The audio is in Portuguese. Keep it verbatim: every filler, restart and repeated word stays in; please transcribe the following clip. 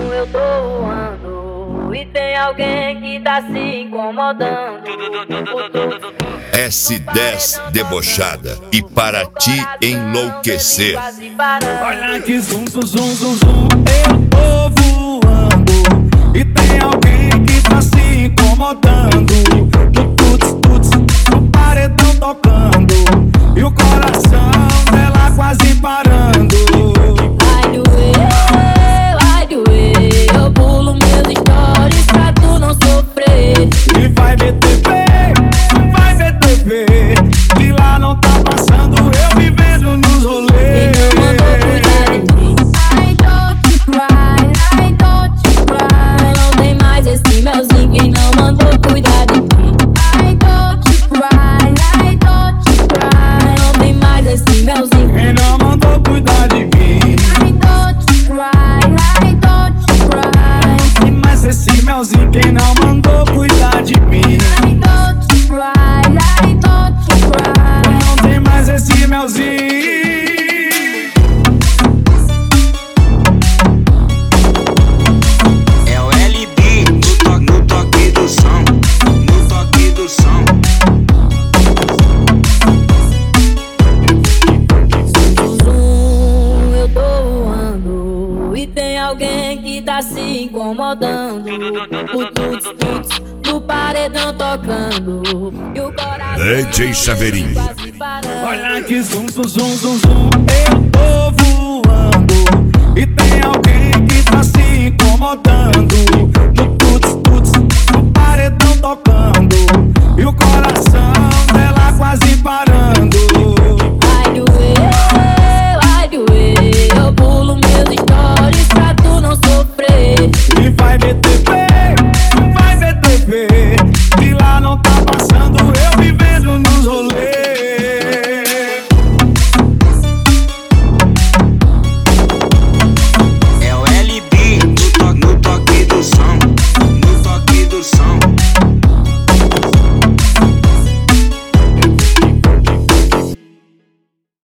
eu tô voando e tem alguém que tá se incomodando. S dez debochada e para te enlouquecer. Olha que zum, zum, zum, zum, zum, eu tô voando e tem alguém que tá se incomodando. No tuts, tuts, no paredão tocando e o coração dela quase parando. Vai doer, vai doer, eu pulo meus stories pra tu não sofrer. E vai ver T V, vai ver T V, de lá não tá passando, eu vivendo nos rolês. E não mandou cuidar de mim. I don't cry, I don't cry. Não tem mais esse melzinho, quem não mandou cuidar de mim. I don't cry, I don't cry. Não tem mais esse melzinho, quem não mandou cuidar de mim. I don't cry, I don't cry. E mais esse melzinho, quem não mandou cuidar de mim. I don't cry, I don't cry. Não tem mais esse melzinho. É o L B no, to no toque do som, no toque do som. Zum, eu tô voando e tem alguém que tá se incomodando. O tuts, tuts do paredão tocando e o coração D J Chaveirinho. quase parando. Olha que zum, zum, zum, zum, zum, eu tô voando